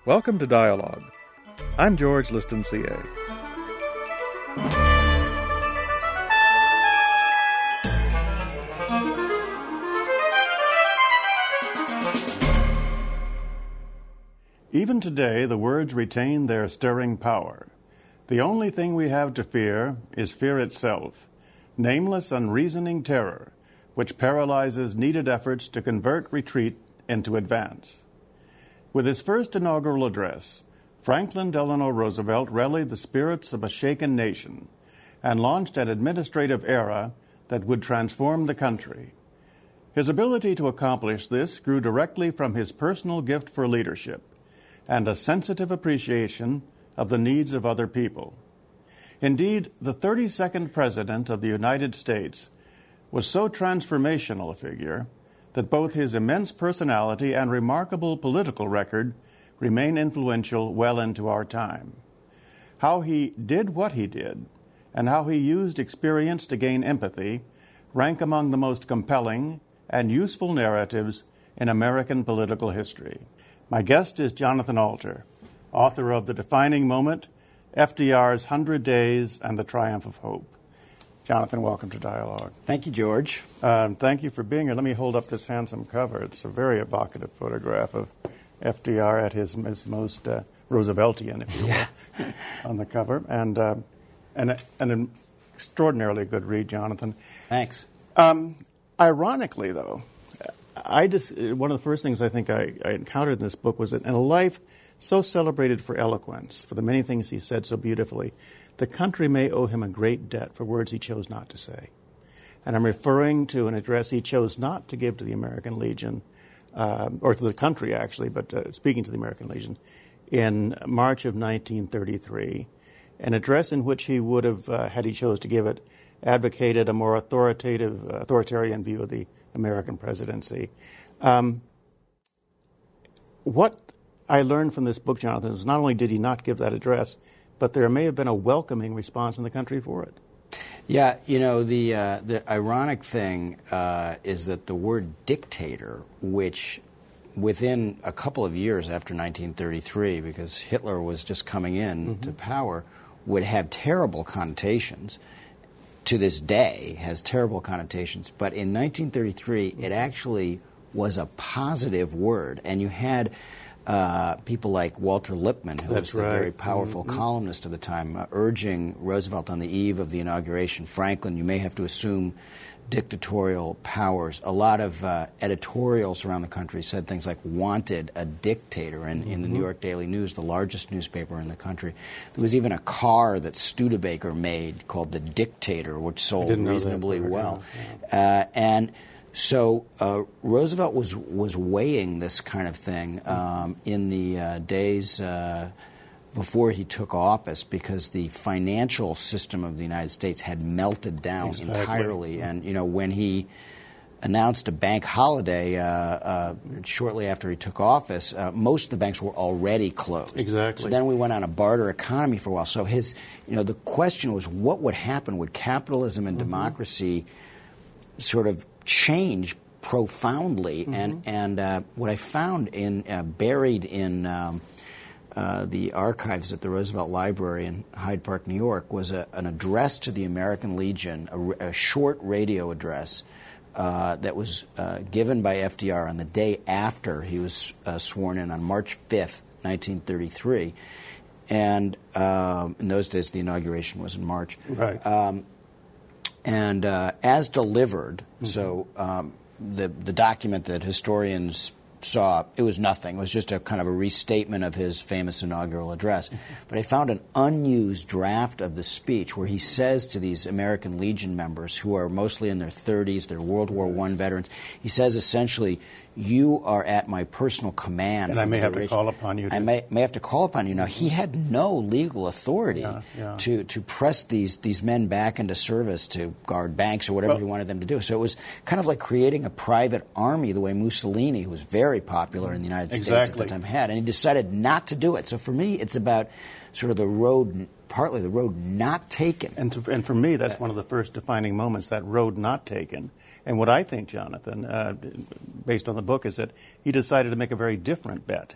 Welcome to Dialogue. I'm George Liston, CA. Even today, the words retain their stirring power. The only thing we have to fear is fear itself, nameless, unreasoning terror, which paralyzes needed efforts to convert retreat into advance. With his first inaugural address, Franklin Delano Roosevelt rallied the spirits of a shaken nation and launched an administrative era that would transform the country. His ability to accomplish this grew directly from his personal gift for leadership and a sensitive appreciation of the needs of other people. Indeed, the 32nd President of the United States was so transformational a figure that both his immense personality and remarkable political record remain influential well into our time. How he did what he did, and how he used experience to gain empathy, rank among the most compelling and useful narratives in American political history. My guest is Jonathan Alter, author of The Defining Moment, FDR's 100 Days, and The Triumph of Hope. Jonathan, welcome to Dialogue. Thank you, George. Thank you for being here. Let me hold up this handsome cover. It's a very evocative photograph of FDR at his most Rooseveltian, if you will, on the cover. And an extraordinarily good read, Jonathan. Thanks. Ironically, though, one of the first things I think I encountered in this book was that in a life so celebrated for eloquence, for the many things he said so beautifully, the country may owe him a great debt for words he chose not to say. And I'm referring to an address he chose not to give to the American Legion, or to the country, actually, but speaking to the American Legion, in March of 1933, an address in which he would have, had he chose to give it, advocated a more authoritarian view of the American presidency. What I learned from this book, Jonathan, is not only did he not give that address, but there may have been a welcoming response in the country for it. Yeah, you know, the ironic thing is that the word dictator, which within a couple of years after 1933, because Hitler was just coming in to power, would have terrible connotations, to this day has terrible connotations, but in 1933 it actually was a positive word, and you had people like Walter Lippmann, who was the very powerful columnist of the time, urging Roosevelt on the eve of the inauguration, Franklin, you may have to assume dictatorial powers. A lot of editorials around the country said things like, wanted a dictator. And in the New York Daily News, the largest newspaper in the country, there was even a car that Studebaker made called the Dictator, which sold reasonably well. And so Roosevelt was weighing this kind of thing in the days before he took office, because the financial system of the United States had melted down entirely. And, you know, when he announced a bank holiday shortly after he took office, most of the banks were already closed. Exactly. So then we went on a barter economy for a while. So the question was, what would happen? Would capitalism and democracy sort of change profoundly? And what I found buried in the archives at the Roosevelt Library in Hyde Park, New York, was an address to the American Legion, a short radio address that was given by FDR on the day after he was sworn in on March 5th, 1933. And in those days, the inauguration was in March. Right. And as delivered, so the document that historians saw, it was nothing. It was just a kind of a restatement of his famous inaugural address. But I found an unused draft of the speech where he says to these American Legion members, who are mostly in their 30s, they're World War I veterans, he says essentially, you are at my personal command. And I may have to call upon you. I may have to call upon you. Now, he had no legal authority to press these men back into service to guard banks or whatever he wanted them to do. So it was kind of like creating a private army the way Mussolini, who was very popular in the United States at the time, had. And he decided not to do it. So for me, it's about sort of the road, partly the road not taken. And for me, that's one of the first defining moments, that road not taken. And what I think, Jonathan, based on the book, is that he decided to make a very different bet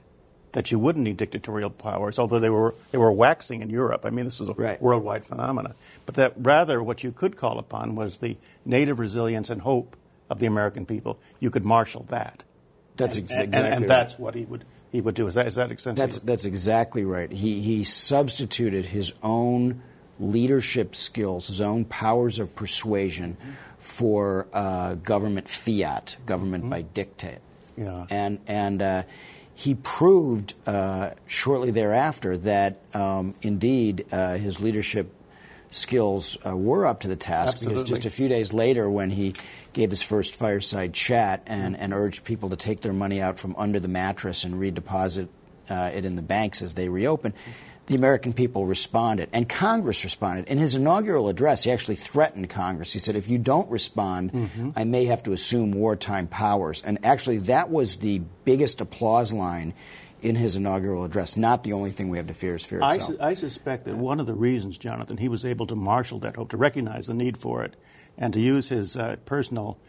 that you wouldn't need dictatorial powers, although they were waxing in Europe. I mean, this was a worldwide phenomenon. But that rather what you could call upon was the native resilience and hope of the American people. You could marshal that. That's exactly right. And that's what he would do. Is that essentially? That's exactly right. He substituted his own leadership skills, his own powers of persuasion, for government fiat, government by dictate. Yeah. And he proved shortly thereafter that indeed his leadership skills were up to the task. Absolutely. Because just a few days later, when he gave his first fireside chat and urged people to take their money out from under the mattress and redeposit it in the banks as they reopen, the American people responded, and Congress responded. In his inaugural address, he actually threatened Congress. He said, if you don't respond, I may have to assume wartime powers. And actually, that was the biggest applause line in his inaugural address. Not the only thing we have to fear is fear itself. I suspect that one of the reasons, Jonathan, he was able to marshal that hope, to recognize the need for it, and to use his personal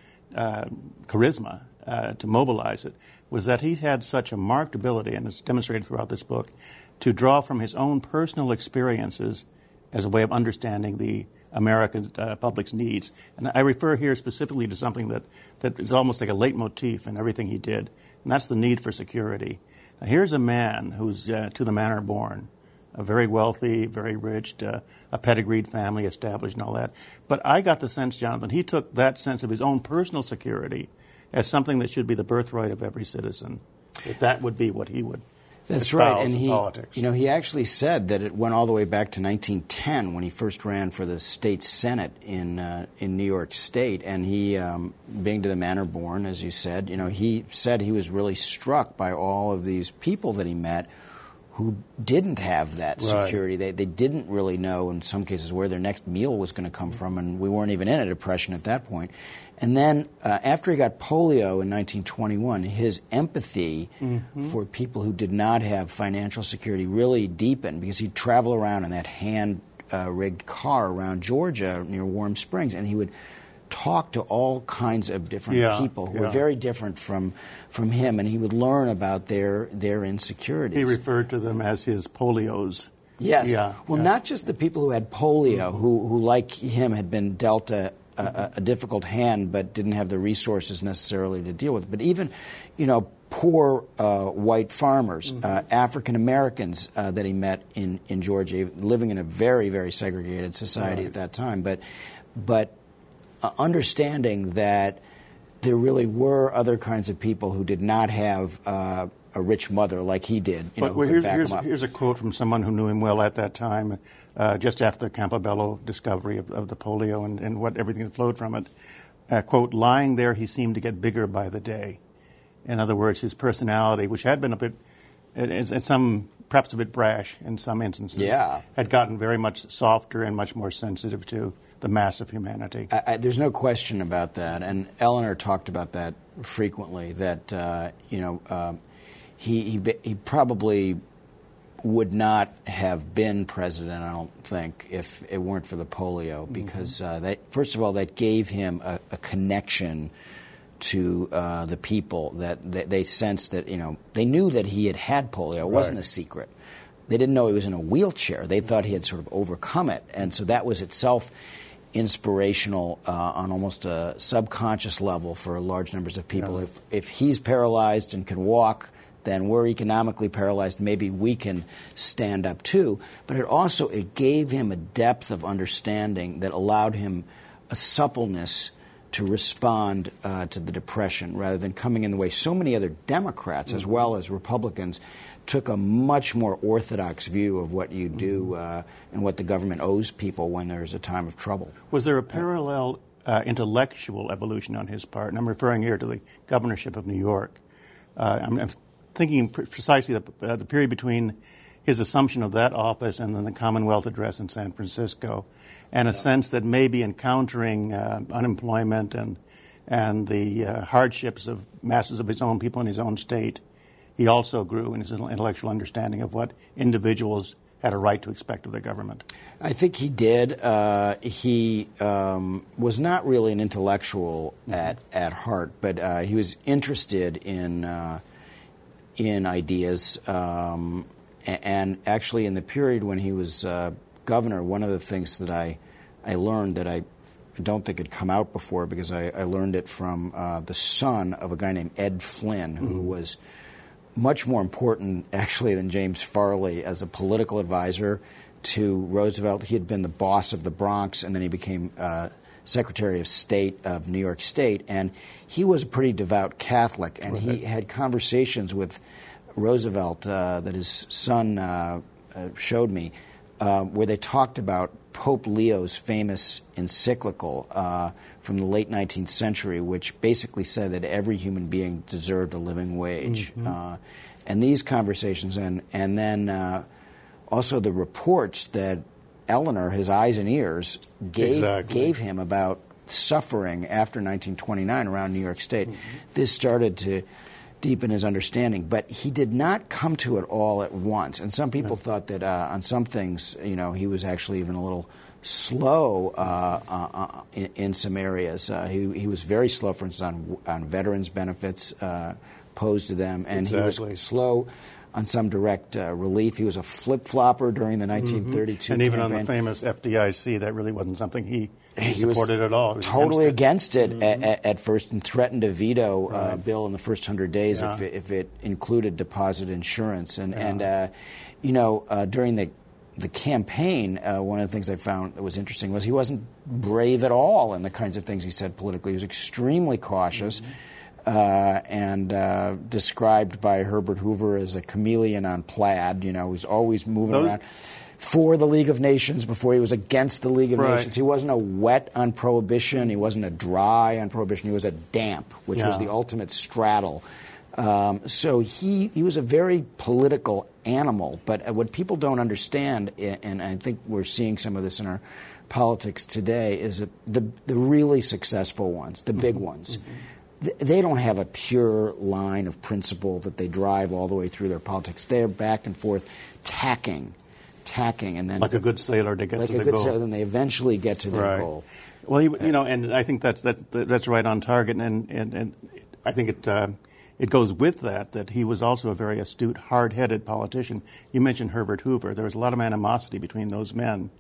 charisma to mobilize it, was that he had such a marked ability, and it's demonstrated throughout this book, to draw from his own personal experiences as a way of understanding the American public's needs. And I refer here specifically to something that is almost like a leitmotif in everything he did, and that's the need for security. Now, here's a man who's to the manor born, a very wealthy, very rich, a pedigreed family established and all that. But I got the sense, Jonathan, he took that sense of his own personal security as something that should be the birthright of every citizen, that would be what he would. That's right, and he actually said that it went all the way back to 1910 when he first ran for the state senate in New York State, and he, being to the manor born, as you said, he said he was really struck by all of these people that he met who didn't have that security. Right. They didn't really know, in some cases, where their next meal was going to come from, and we weren't even in a depression at that point. And then after he got polio in 1921, his empathy for people who did not have financial security really deepened, because he'd travel around in that hand-rigged car around Georgia near Warm Springs, and he would talk to all kinds of different people who were very different from him, and he would learn about their insecurities. He referred to them as his polios. Yes. Not just the people who had polio, who like him had been dealt a difficult hand but didn't have the resources necessarily to deal with it, but even, poor white farmers, African Americans that he met in Georgia, living in a very, very segregated society at that time, but understanding that there really were other kinds of people who did not have a rich mother like he did. Here's a quote from someone who knew him well at that time, just after the Campobello discovery of the polio and what everything that flowed from it. Quote, lying there, he seemed to get bigger by the day. In other words, his personality, which had been perhaps a bit brash in some instances, had gotten very much softer and much more sensitive to the mass of humanity. There's no question about that, and Eleanor talked about that frequently, that, he probably would not have been president, I don't think, if it weren't for the polio, because first of all, that gave him a connection to the people, that they sensed that, they knew that he had polio. It wasn't a secret. They didn't know he was in a wheelchair. They thought he had sort of overcome it, and so that was itself inspirational on almost a subconscious level for large numbers of people. If he's paralyzed and can walk, then we're economically paralyzed. Maybe we can stand up too. But it gave him a depth of understanding that allowed him a suppleness to respond to the Depression, rather than coming in the way so many other Democrats as well as Republicans took a much more orthodox view of what you do and what the government owes people when there's a time of trouble. Was there a parallel intellectual evolution on his part? And I'm referring here to the governorship of New York. I'm thinking precisely the period between his assumption of that office and then the Commonwealth Address in San Francisco, and a sense that maybe encountering unemployment and the hardships of masses of his own people in his own state, he also grew in his intellectual understanding of what individuals had a right to expect of the government. I think he did. He was not really an intellectual at heart, but he was interested in in ideas. And actually, in the period when he was governor, one of the things that I learned that I don't think had come out before, because I learned it from the son of a guy named Ed Flynn, who was much more important, actually, than James Farley as a political advisor to Roosevelt. He had been the boss of the Bronx, and then he became Secretary of State of New York State. And he was a pretty devout Catholic, and he had conversations with Roosevelt that his son showed me, where they talked about Pope Leo's famous encyclical from the late 19th century, which basically said that every human being deserved a living wage. And these conversations, and then also the reports that Eleanor, his eyes and ears, gave him about suffering after 1929 around New York State. This started to deepen his understanding, but he did not come to it all at once. And some people thought that on some things, he was actually even a little slow in some areas. He was very slow, for instance, on veterans' benefits posed to them, and he was slow on some direct relief. He was a flip-flopper during the 1932 And even campaign. on the famous FDIC, that really wasn't something he supported at all. He was totally against it at first, and threatened to veto a bill in the first 100 days if it included deposit insurance. And during the campaign, one of the things I found that was interesting was he wasn't brave at all in the kinds of things he said politically. He was extremely cautious. And described by Herbert Hoover as a chameleon on plaid. He was always moving around for the League of Nations before he was against the League of Nations. He wasn't a wet on prohibition. He wasn't a dry on prohibition. He was a damp, which was the ultimate straddle. So he was a very political animal. But what people don't understand, and I think we're seeing some of this in our politics today, is that the really successful ones, the big ones, they don't have a pure line of principle that they drive all the way through their politics. They're back and forth tacking, and then like a good sailor to get to the goal. Sailor, then they eventually get to their goal. Well, and I think that's right on target, and I think it goes with that he was also a very astute, hard-headed politician. You mentioned Herbert Hoover. There was a lot of animosity between those men.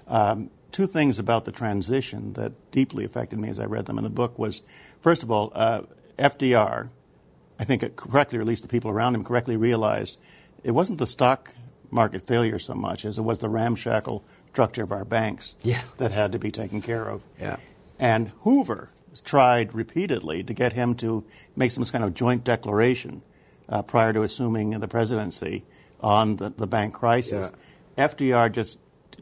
Two things about the transition that deeply affected me as I read them in the book was, first of all, FDR, I think correctly, or at least the people around him correctly realized it wasn't the stock market failure so much as it was the ramshackle structure of our banks that had to be taken care of. And Hoover tried repeatedly to get him to make some kind of joint declaration prior to assuming the presidency on the bank crisis. FDR just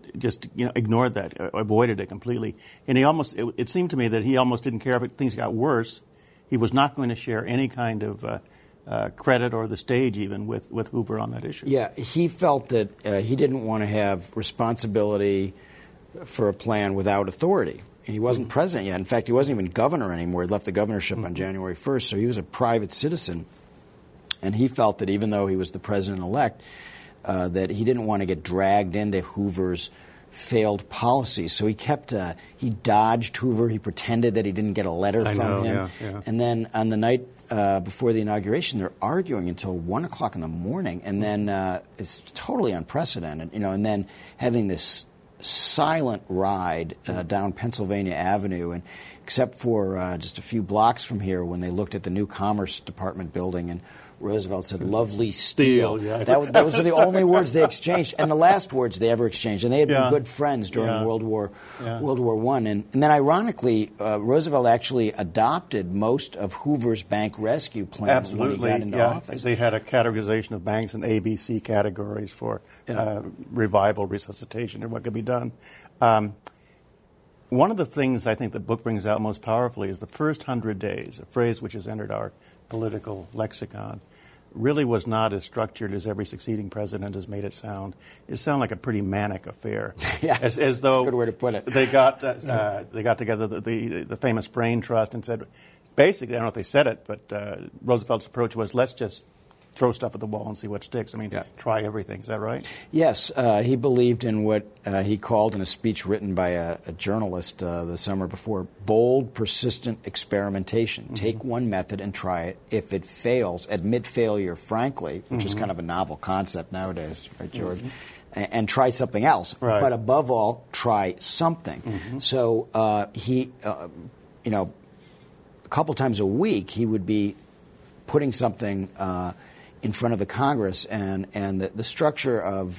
ignored that, avoided it completely. And it seemed to me that he almost didn't care if things got worse. He was not going to share any kind of credit or the stage even with Hoover on that issue. Yeah, he felt that he didn't want to have responsibility for a plan without authority. He wasn't president yet. In fact, he wasn't even governor anymore. He left the governorship on January 1st, so he was a private citizen. And he felt that even though he was the president-elect, that he didn't want to get dragged into Hoover's failed policies. So he dodged Hoover. He pretended that he didn't get a letter from him. And then on the night before the inauguration, they're arguing until 1 o'clock in the morning. And then it's totally unprecedented, and then having this silent ride down Pennsylvania Avenue, and except for just a few blocks from here when they looked at the new Commerce Department building, and Roosevelt said, "Lovely steel." Those are the only words they exchanged, and the last words they ever exchanged. And they had been good friends during World War I. And then, ironically, Roosevelt actually adopted most of Hoover's bank rescue plans when he got into office. They had a categorization of banks in ABC categories for revival, resuscitation, and what could be done. One of the things I think the book brings out most powerfully is the first 100 days, a phrase which has entered our political lexicon, really was not as structured as every succeeding president has made it sound. It sounded like a pretty manic affair. As though that's a good way to put it. They got together the famous Brain Trust and said, basically, I don't know if they said it, but Roosevelt's approach was, let's just throw stuff at the wall and see what sticks. I mean, try everything. Is that right? Yes. He believed in what he called in a speech written by a journalist the summer before, bold, persistent experimentation. Mm-hmm. Take one method and try it. If it fails, admit failure frankly, which is kind of a novel concept nowadays, right, George? And try something else. Right. But above all, try something. So he, a couple times a week, he would be putting something in front of the Congress, and the structure of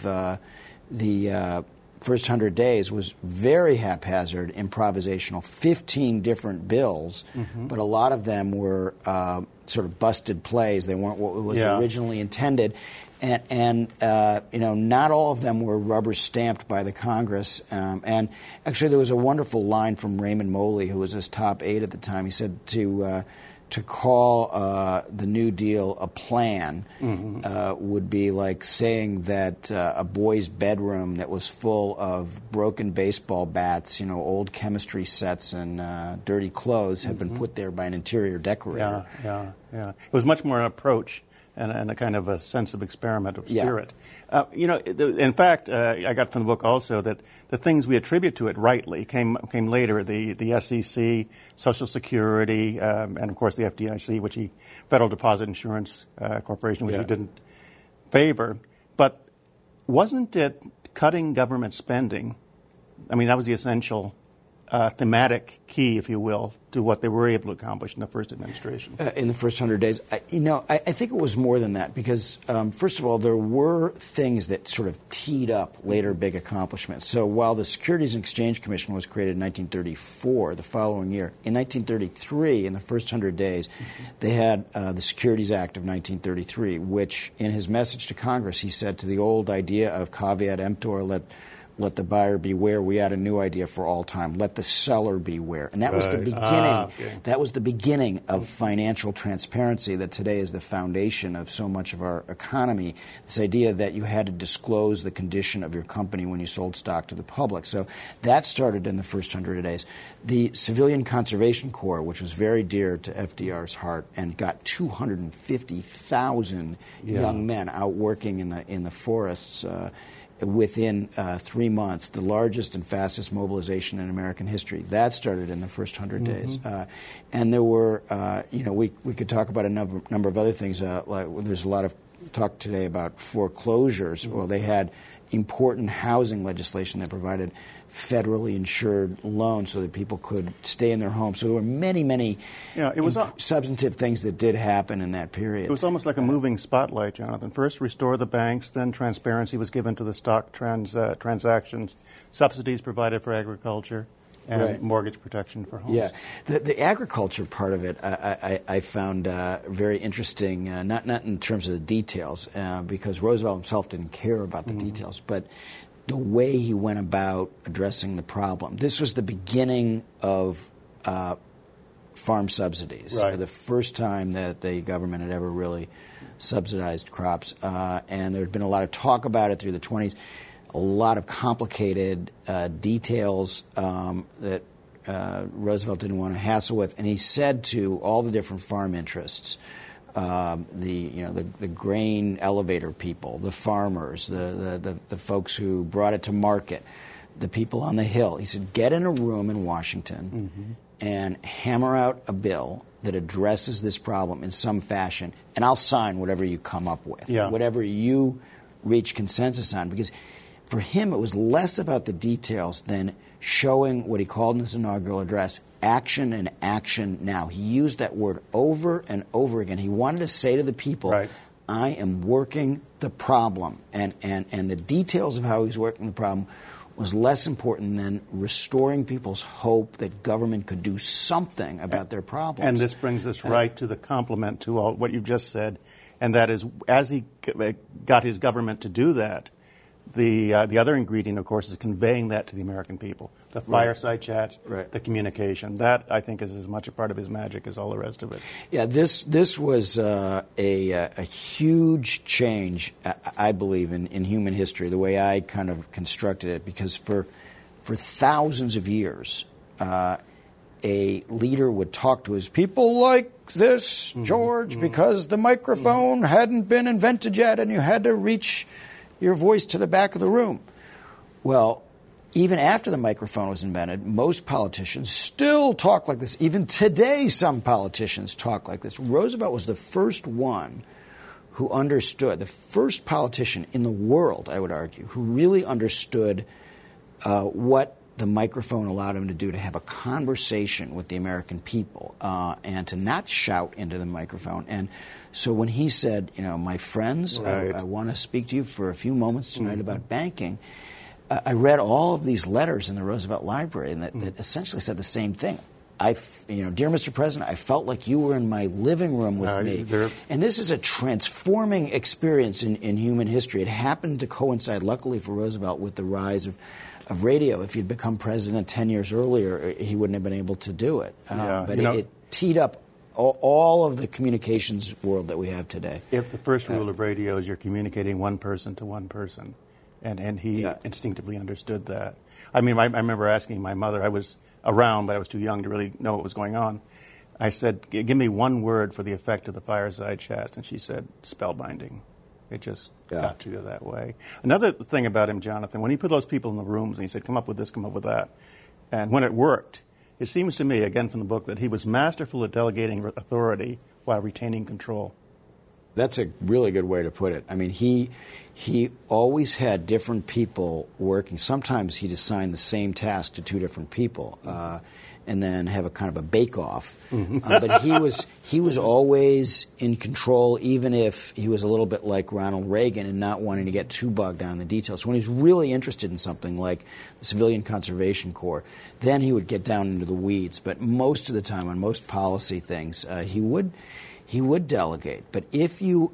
the first 100 days was very haphazard, improvisational, 15 different bills, but a lot of them were sort of busted plays. They weren't what was originally intended. And not all of them were rubber stamped by the Congress. And actually, there was a wonderful line from Raymond Moley, who was his top aide at the time. He said to call the New Deal a plan would be like saying that a boy's bedroom that was full of broken baseball bats, old chemistry sets, and dirty clothes had been put there by an interior decorator. Yeah. It was much more an approach and a kind of a sense of experiment of spirit. In fact, I got from the book also that the things we attribute to it rightly came later. The SEC, Social Security, and of course the FDIC, Federal Deposit Insurance Corporation, which he didn't favor. But wasn't it cutting government spending? I mean, that was the essential thematic key, if you will, to what they were able to accomplish in the first administration. In the first 100 days. I think it was more than that because, first of all, there were things that sort of teed up later big accomplishments. So while the Securities and Exchange Commission was created in 1934, the following year, in 1933, in the first 100 days, they had the Securities Act of 1933, which, in his message to Congress, he said to the old idea of caveat emptor, let the buyer beware. We had a new idea for all time. Let the seller beware. And that was the beginning. That was the beginning of financial transparency that today is the foundation of so much of our economy. This idea that you had to disclose the condition of your company when you sold stock to the public. So that started in the first 100 days. The Civilian Conservation Corps, which was very dear to FDR's heart, and got 250,000 young men out working in the forests. Within 3 months, the largest and fastest mobilization in American history. That started in the first 100 days. And there were, we could talk about a number of other things. Like there's a lot of talk today about foreclosures. Well, they had important housing legislation that provided federally insured loans so that people could stay in their homes. So there were many substantive things that did happen in that period. It was almost like a moving spotlight, Jonathan. First, restore the banks, then transparency was given to the stock transactions, subsidies provided for agriculture, and mortgage protection for homes. Yeah, the agriculture part of it I found very interesting, not in terms of the details, because Roosevelt himself didn't care about the details, but the way he went about addressing the problem. This was the beginning of farm subsidies. Right. For the first time that the government had ever really subsidized crops. And there had been a lot of talk about it through the 20s, a lot of complicated details that Roosevelt didn't want to hassle with. And he said to all the different farm interests, the grain elevator people, the farmers, the folks who brought it to market, the people on the Hill. He said, get in a room in Washington and hammer out a bill that addresses this problem in some fashion, and I'll sign whatever you come up with, whatever you reach consensus on. Because for him, it was less about the details than showing what he called in his inaugural address, action and action now. He used that word over and over again. He wanted to say to the people, I am working the problem. And the details of how he's working the problem was less important than restoring people's hope that government could do something about their problems. And this brings us right to the complement to all what you've just said, and that is, as he got his government to do that, the other ingredient, of course, is conveying that to the American people. The fireside chats, the communication. That, I think, is as much a part of his magic as all the rest of it. Yeah, this was a huge change, I believe, in human history, the way I kind of constructed it, because for thousands of years, a leader would talk to his people like this, George, because the microphone hadn't been invented yet and you had to reach your voice to the back of the room. Well, even after the microphone was invented, most politicians still talk like this. Even today, some politicians talk like this. Roosevelt was the first one who understood, the first politician in the world, I would argue, who really understood what the microphone allowed him to do, to have a conversation with the American people and to not shout into the microphone. And so when he said, my friends, right. I want to speak to you for a few moments tonight about banking, I read all of these letters in the Roosevelt Library and that essentially said the same thing. Dear Mr. President, I felt like you were in my living room with me. And this is a transforming experience in human history. It happened to coincide, luckily for Roosevelt, with the rise of radio. If he'd become president 10 years earlier, he wouldn't have been able to do it. But it teed up all of the communications world that we have today. If the first rule of radio is you're communicating one person to one person, and he instinctively understood that. I mean, I remember asking my mother, I was around, but I was too young to really know what was going on. I said, give me one word for the effect of the fireside chat, and she said, spellbinding. It just got to you that way. Another thing about him, Jonathan, when he put those people in the rooms and he said, come up with this, come up with that, and when it worked, it seems to me, again from the book, that he was masterful at delegating authority while retaining control. That's a really good way to put it. I mean, he always had different people working. Sometimes he'd assign the same task to two different people and then have a kind of a bake-off. But he was always in control, even if he was a little bit like Ronald Reagan and not wanting to get too bogged down in the details. So when he's really interested in something like the Civilian Conservation Corps, then he would get down into the weeds. But most of the time, on most policy things, he would delegate. But if you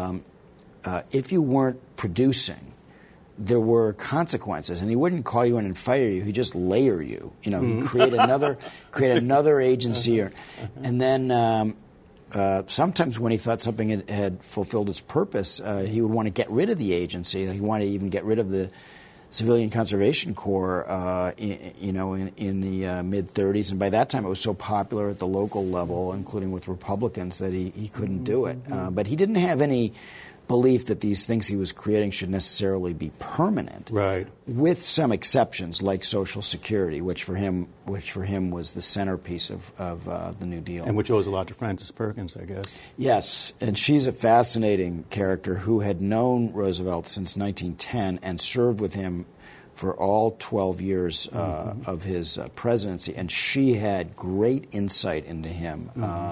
weren't producing, there were consequences, and he wouldn't call you in and fire you. He'd just layer you. He'd create another agency, and then sometimes when he thought something had fulfilled its purpose, he would want to get rid of the agency. He wanted to even get rid of the Civilian Conservation Corps, in the mid-'30s, and by that time it was so popular at the local level, including with Republicans, that he couldn't do it. But he didn't have any belief that these things he was creating should necessarily be permanent, right? With some exceptions, like Social Security, which for him was the centerpiece of the New Deal, and which owes a lot to Frances Perkins, I guess. Yes, and she's a fascinating character who had known Roosevelt since 1910 and served with him for all 12 years of his presidency, and she had great insight into him.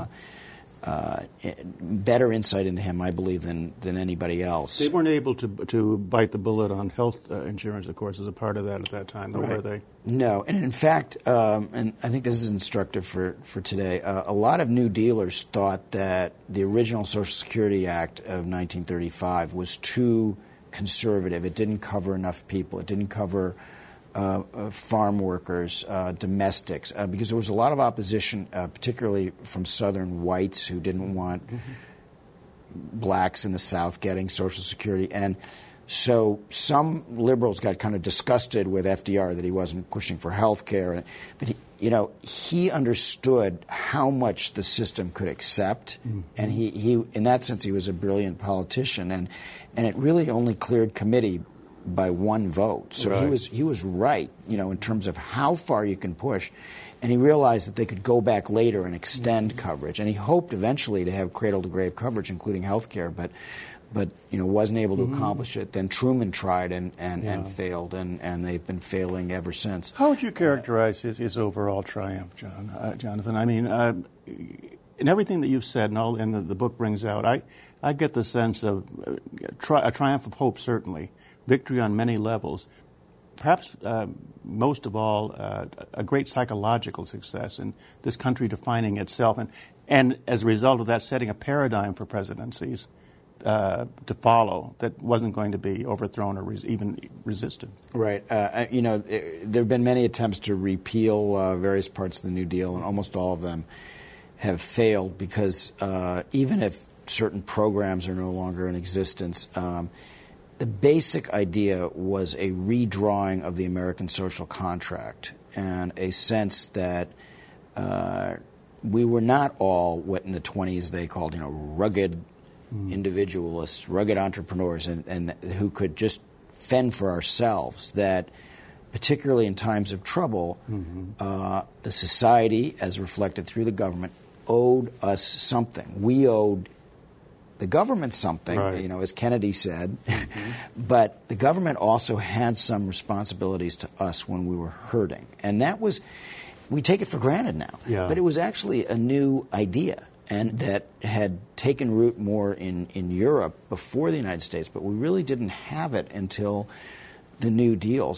Better insight into him, I believe, than anybody else. They weren't able to bite the bullet on health insurance, of course, as a part of that at that time, though, were they? No, and in fact, and I think this is instructive for today, a lot of New Dealers thought that the original Social Security Act of 1935 was too conservative. It didn't cover enough people. It didn't cover farm workers, domestics, because there was a lot of opposition, particularly from Southern whites who didn't want blacks in the South getting Social Security. And so some liberals got kind of disgusted with FDR that he wasn't pushing for health care. But he understood how much the system could accept, and he in that sense he was a brilliant politician. And it really only cleared committee by one vote. So he was right, in terms of how far you can push. And he realized that they could go back later and extend coverage. And he hoped eventually to have cradle-to-grave coverage, including health care, but wasn't able to accomplish it. Then Truman tried and failed, and they've been failing ever since. How would you characterize his overall triumph, Jonathan? I mean, in everything that you've said and the book brings out, I get the sense of a triumph of hope, certainly. Victory on many levels. Perhaps most of all, a great psychological success in this country defining itself, and as a result of that, setting a paradigm for presidencies to follow that wasn't going to be overthrown or even resisted. Right. There have been many attempts to repeal various parts of the New Deal, and almost all of them have failed because even if certain programs are no longer in existence, the basic idea was a redrawing of the American social contract and a sense that we were not all what in the 20s they called, rugged individualists, rugged entrepreneurs, and who could just fend for ourselves. That, particularly in times of trouble, the society, as reflected through the government, owed us something. We owed the government something, right. As Kennedy said, but the government also had some responsibilities to us when we were hurting. And that was, we take it for granted now, but it was actually a new idea, and that had taken root more in Europe before the United States, but we really didn't have it until the New Deal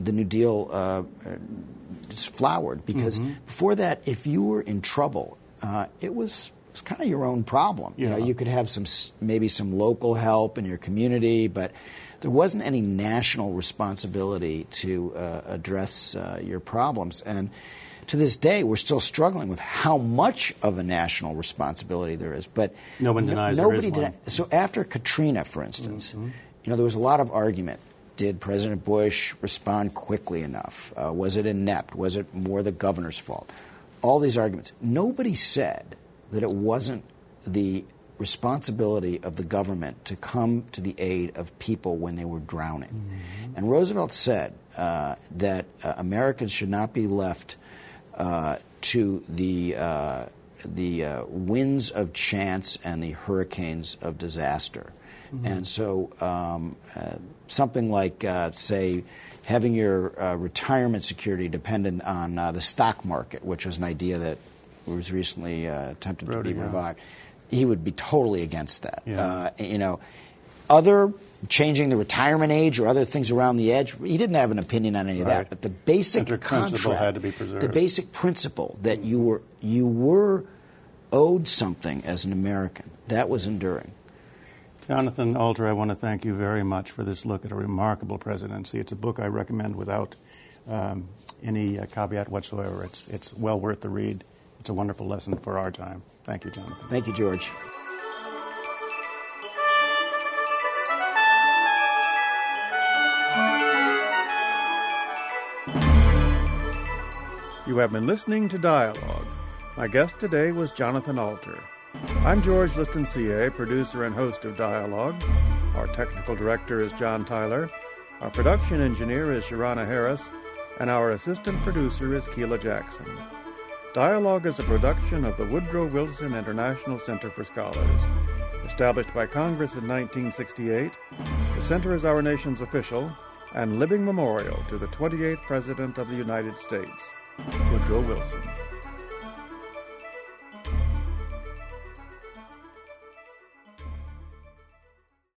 flowered. Because before that, if you were in trouble, it was kind of your own problem. You could have maybe some local help in your community, but there wasn't any national responsibility to address your problems. And to this day, we're still struggling with how much of a national responsibility there is. But no one denies nobody there is one. So after Katrina, for instance, there was a lot of argument. Did President Bush respond quickly enough? Was it inept? Was it more the governor's fault? All these arguments. Nobody said that it wasn't the responsibility of the government to come to the aid of people when they were drowning. And Roosevelt said that Americans should not be left to the winds of chance and the hurricanes of disaster. And so something like, say, having your retirement security dependent on the stock market, which was an idea that was recently attempted to be revived, he would be totally against that. Other changing the retirement age or other things around the edge, he didn't have an opinion on any of that. But the basic principle had to be preserved. The basic principle that you were owed something as an American, that was enduring. Jonathan Alter, I want to thank you very much for this look at a remarkable presidency. It's a book I recommend without any caveat whatsoever. It's well worth the read. It's a wonderful lesson for our time. Thank you, Jonathan. Thank you, George. You have been listening to Dialogue. My guest today was Jonathan Alter. I'm George Listencier, producer and host of Dialogue. Our technical director is John Tyler. Our production engineer is Sharana Harris. And our assistant producer is Keela Jackson. Dialogue is a production of the Woodrow Wilson International Center for Scholars. Established by Congress in 1968, the center is our nation's official and living memorial to the 28th President of the United States, Woodrow Wilson.